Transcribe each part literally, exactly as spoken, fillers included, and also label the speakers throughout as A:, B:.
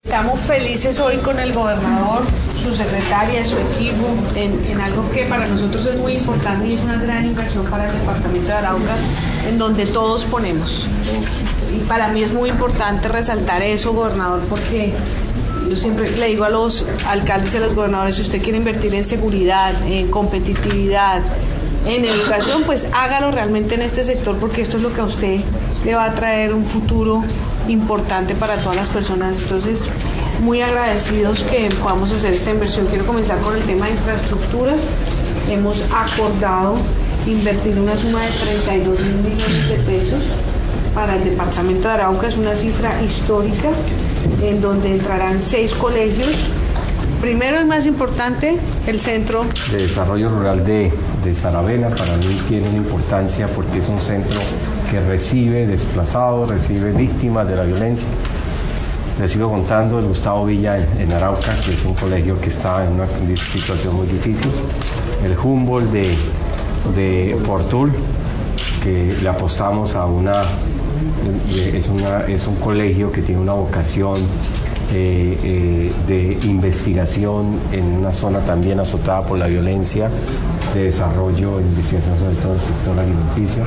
A: Estamos felices hoy con el gobernador, su secretaria, su equipo, en, en algo que para nosotros es muy importante y es una gran inversión para el departamento de Arauca, en donde todos ponemos. Y para mí es muy importante resaltar eso, gobernador, porque yo siempre le digo a los alcaldes y a los gobernadores, si usted quiere invertir en seguridad, en competitividad, en educación, pues hágalo realmente en este sector, porque esto es lo que a usted le va a traer un futuro importante para todas las personas. Entonces, muy agradecidos que podamos hacer esta inversión. Quiero comenzar con el tema de infraestructura. Hemos acordado invertir una suma de treinta y dos mil millones de pesos para el departamento de Arauca. Es una cifra histórica en donde entrarán seis colegios. Primero y más importante, el Centro
B: de Desarrollo Rural de, de Saravena. Para mí tiene una importancia porque es un centro que recibe desplazados, recibe víctimas de la violencia. Les sigo contando el Gustavo Villa en, en Arauca, que es un colegio que está en una situación muy difícil. El Humboldt de, de Fortul, que le apostamos a una es, una... es un colegio que tiene una vocación Eh, eh, de investigación en una zona también azotada por la violencia, de desarrollo e investigación sobre todo en el sector alimenticio.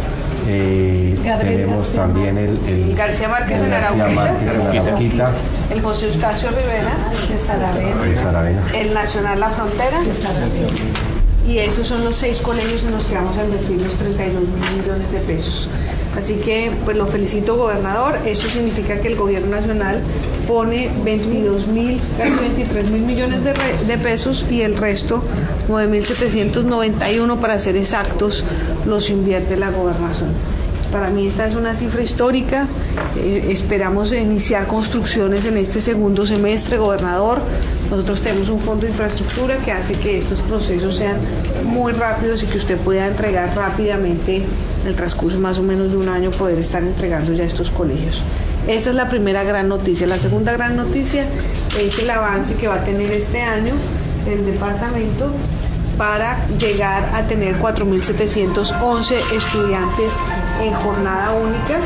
B: Eh, tenemos también el, el,
A: el García Márquez
B: el
A: en
B: García Márquez en Arauquita,
A: el José Eustacio Rivera de Saravena,
B: de Saravena,
A: el Nacional La Frontera de Saravena. Y esos son los seis colegios en los que vamos a invertir los treinta y dos mil millones de pesos. Así que pues lo felicito, gobernador. Eso significa que el gobierno nacional pone veintidós mil, casi veintitrés mil millones de, re, de pesos y el resto, nueve mil setecientos noventa y uno para ser exactos, los invierte la gobernación. Para mí esta es una cifra histórica. Eh, esperamos iniciar construcciones en este segundo semestre, gobernador. Nosotros tenemos un fondo de infraestructura que hace que estos procesos sean muy rápidos y que usted pueda entregar rápidamente, en el transcurso más o menos de un año, poder estar entregando ya estos colegios. Esa es la primera gran noticia. La segunda gran noticia es el avance que va a tener este año el departamento para llegar a tener cuatro mil setecientos once estudiantes en jornada única.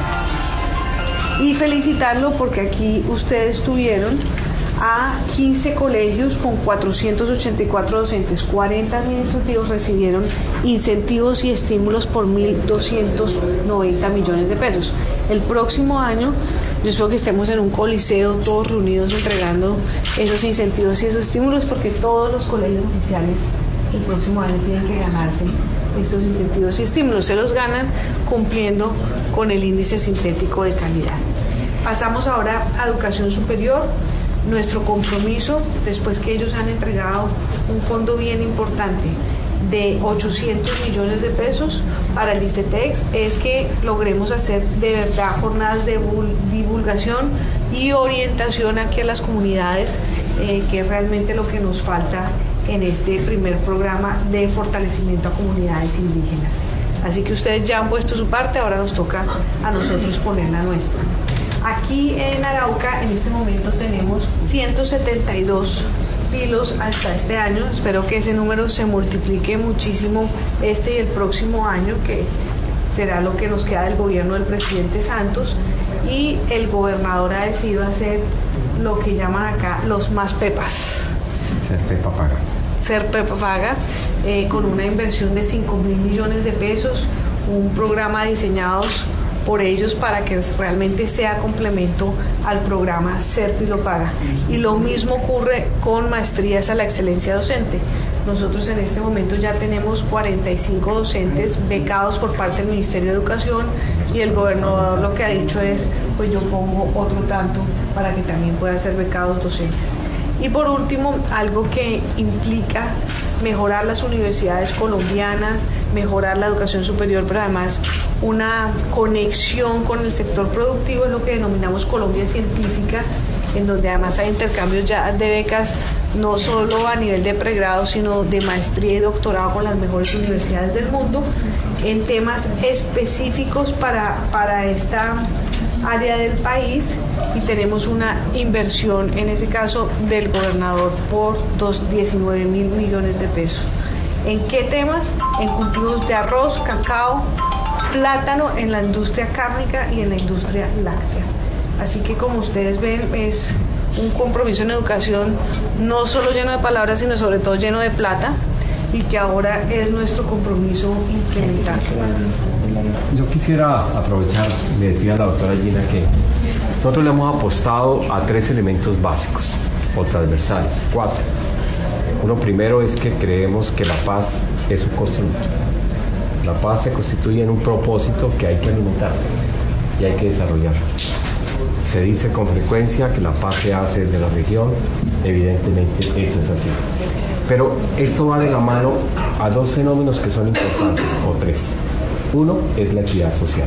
A: Y felicitarlo porque aquí ustedes tuvieron a quince colegios con cuatrocientos ochenta y cuatro docentes, cuarenta administrativos recibieron incentivos y estímulos por mil doscientos noventa millones de pesos. El próximo año yo espero que estemos en un coliseo todos reunidos entregando esos incentivos y esos estímulos, porque todos los colegios oficiales el próximo año tienen que ganarse estos incentivos y estímulos. Se los ganan cumpliendo con el índice sintético de calidad. Pasamos ahora a educación superior. Nuestro compromiso, después que ellos han entregado un fondo bien importante de ochocientos millones de pesos para el ICETEX, es que logremos hacer de verdad jornadas de divulgación y orientación aquí a las comunidades, eh, que es realmente lo que nos falta en este primer programa de fortalecimiento a comunidades indígenas. Así que ustedes ya han puesto su parte, ahora nos toca a nosotros poner la nuestra. Aquí en Arauca en este momento tenemos ciento setenta y dos filos hasta este año. Espero que ese número se multiplique muchísimo este y el próximo año, que será lo que nos queda del gobierno del presidente Santos, y el gobernador ha decidido hacer lo que llaman acá los más pepas.
B: Ser Pepa Paga.
A: Ser Pepa Paga, eh, con una inversión de cinco mil millones de pesos, un programa diseñado por ellos para que realmente sea complemento al programa Ser Pilo Paga. Y lo mismo ocurre con maestrías a la excelencia docente. Nosotros en este momento ya tenemos cuarenta y cinco docentes becados por parte del Ministerio de Educación, y el gobernador lo que ha dicho es, pues yo pongo otro tanto para que también puedan ser becados docentes. Y por último, algo que implica mejorar las universidades colombianas, mejorar la educación superior, pero además una conexión con el sector productivo, es lo que denominamos Colombia Científica, en donde además hay intercambios ya de becas, no solo a nivel de pregrado, sino de maestría y doctorado con las mejores universidades del mundo, en temas específicos para, para esta área del país, y tenemos una inversión en ese caso del gobernador por diecinueve mil millones de pesos. ¿En qué temas? En cultivos de arroz, cacao, plátano, en la industria cárnica y en la industria láctea. Así que, como ustedes ven, es un compromiso en educación no solo lleno de palabras, sino sobre todo lleno de plata, y que ahora es nuestro compromiso implementar.
B: Yo quisiera aprovechar, le decía la doctora Gina, que nosotros le hemos apostado a tres elementos básicos o transversales, cuatro. Uno primero es que creemos que la paz es un constructo. La paz se constituye en un propósito que hay que alimentar y hay que desarrollar. Se dice con frecuencia que la paz se hace de la región, evidentemente eso es así. Pero esto va de la mano a dos fenómenos que son importantes, o tres. Uno es la equidad social.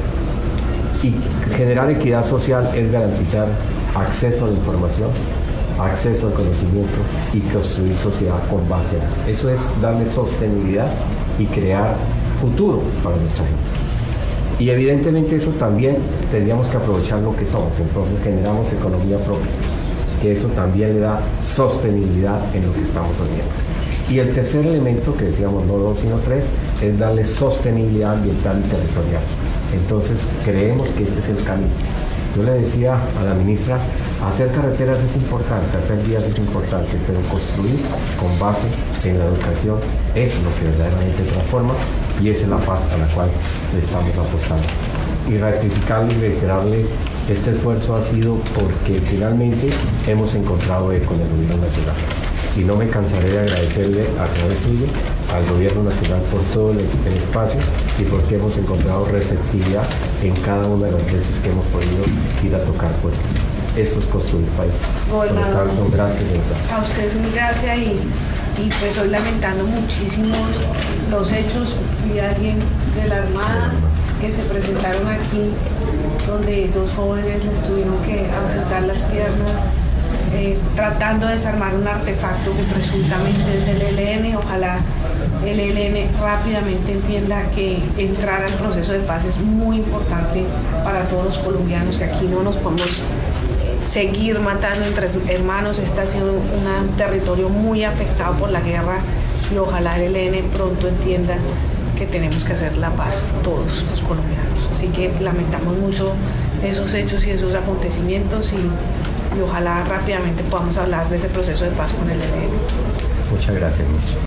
B: Y generar equidad social es garantizar acceso a la información, acceso al conocimiento y construir sociedad con base en eso. Eso es darle sostenibilidad y crear futuro para nuestra gente. Y evidentemente eso también tendríamos que aprovechar lo que somos. Entonces generamos economía propia, que eso también le da sostenibilidad en lo que estamos haciendo. Y el tercer elemento, que decíamos no dos sino tres, es darle sostenibilidad ambiental y territorial. Entonces creemos que este es el camino. Yo le decía a la ministra, hacer carreteras es importante, hacer vías es importante, pero construir con base en la educación es lo que verdaderamente transforma, y esa es la paz a la cual le estamos apostando. Y ratificarle y reiterarle, este esfuerzo ha sido porque finalmente hemos encontrado eco en el gobierno nacional. Y no me cansaré de agradecerle a través suyo al gobierno nacional por todo el, el espacio y porque hemos encontrado receptividad en cada una de las veces que hemos podido ir a tocar puertas. Eso es construir país. Por lo tanto, gracias.
A: A ustedes mil gracias, y, y pues hoy lamentando muchísimos los hechos. Vi a alguien de la Armada que se presentaron aquí, donde dos jóvenes les tuvieron que amputar las piernas, Eh, tratando de desarmar un artefacto que presuntamente es del E L N. Ojalá el E L N rápidamente entienda que entrar al proceso de paz es muy importante para todos los colombianos, que aquí no nos podemos seguir matando entre hermanos. Este ha sido un territorio muy afectado por la guerra, y ojalá el E L N pronto entienda que tenemos que hacer la paz todos los colombianos. Así que lamentamos mucho esos hechos y esos acontecimientos, y y ojalá rápidamente podamos hablar de ese proceso de paz con el E L N.
B: Muchas gracias, ministro.